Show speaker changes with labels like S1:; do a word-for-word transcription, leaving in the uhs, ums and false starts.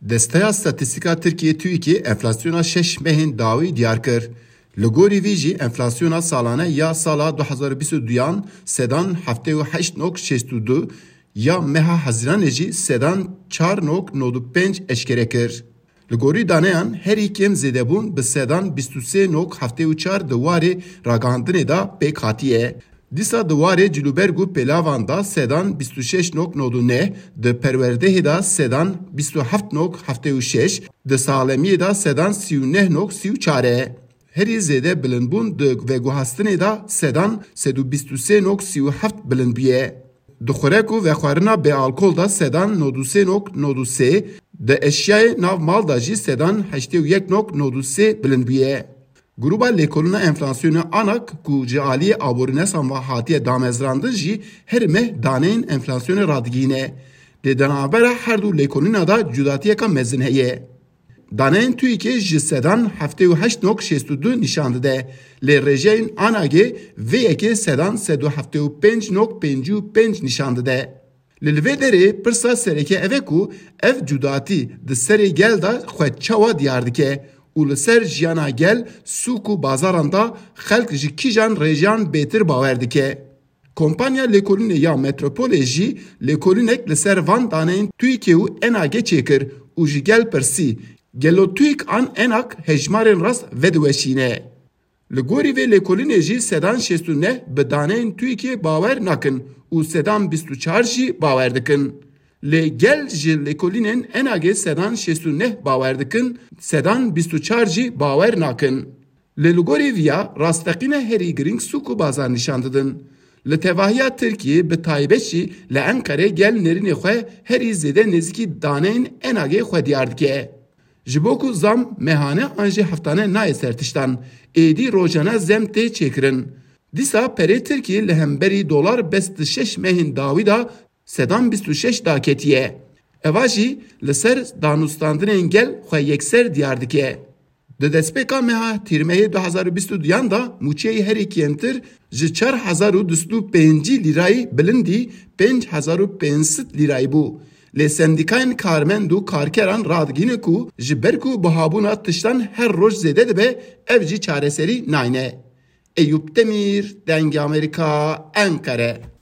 S1: Desteya Statistîka Tirkiye TÜİKê enflasyona şeş mehên dawî diyar kir. Li gorî vî jî enflasyona salane ya sala du hezar û bîst û duyan sedan heftê û heşt nokta şêst û du ya meha Hezîranê jî sedan çar nokta nod û pênc eşkere kir. Li gorî daneyan herî kêm zêdebûn bi sedan bîst û sê nokta heftê û çar di warê ragihandinê da pêk hatiye. Dîsa di warê cilûberg û pêlavan da sedan bîst û şeş nokta nod û neh, di perwerdehê da sedan bîst û heft nokta heftê û şeş, di salemiyê da sedan sî û neh nokta sî û çar e. Herî zêde bilindbûn di veguhastinê da sedan sed û bîst û sê nokta sî û heft bilind bûye. Di xurek û vexwarina bêalkol da sedan nod û sê nokta nod û sê, di eşyayê nav mal da jî sedan heştê û yek nokta nod û sê bilind bûye. Gruba lêkolîna enflasyona anak ku ji aliyê aborînesan ve hatiye damezrandin jî her meh daneyên enflasyonê radigîne. Lê di navbera her du lêkolîna da cudatiyeka mezin heye. Daneyên TÜİKê ji sedan heftê û heşt nokta şêst û du nîşan dide. Lê rejeyên anagê vê yekê sedan sed û heftê û pênc nokta pêncî û pênc nîşan dide. Li li vê derê pirsa sereke ev e ku ev cudatî di serê gel da xwe çawa diyar dike û li ser jiyana gel sûk û bazaran da xelk ji kîjan rêjeyan bêtir bawer dike. Kompanya Lêkolînê ya Metropolê jî lêkolînek li ser van daneyên TÜİKê û enagê çêkir û ji gel pirsî gelo TÜİK an enak hejmarên rast vediweşîne. Li gorî vê lêkolînê jî sedan şêst û neh bi daneyên TÜİKê bawer nakin û sedan bîst û çar jî bawer dikin. Lê gel ji lêkolînên enagê sedan şêst û neh bawer dikin, sedan bîst û çar jî bawer nakin. Lê li gorî vîya rastveqîna herî giring sûk û bazar nîşan didin. Li tevahiya Tirkiye bi taybet jî li Enqerê gel nêrînê xwe herî zêde nêzîkî daneyên enagê xwe diyar dike. Ji bo ku zam mehane an jî heftane nayê ser tiştan, êdî rojane zem tê çêkirin. Dîsa perê Tirkiye li hemberî dolar best di şeş mehên dawî da sedan bîst û şeş da ketiye. Eva jî li ser danûstandinên gel xwe yekser diyar dike. Di destpêka meha tîrmehê du hezar û bîst û duyan da mûçeyê herî kêmtir ji çar hezar û dust û pêncî lîrayê bilindî pênc hezar û pênc sed lîrayê bû. Lê sendîkayên karmend û karkeran radigîne ku ji ber ku bihabûna tiştan her roj zêde dibe ev jî çareserî nayne. Eyüp Demir, Dengê Amerîka, Enqere.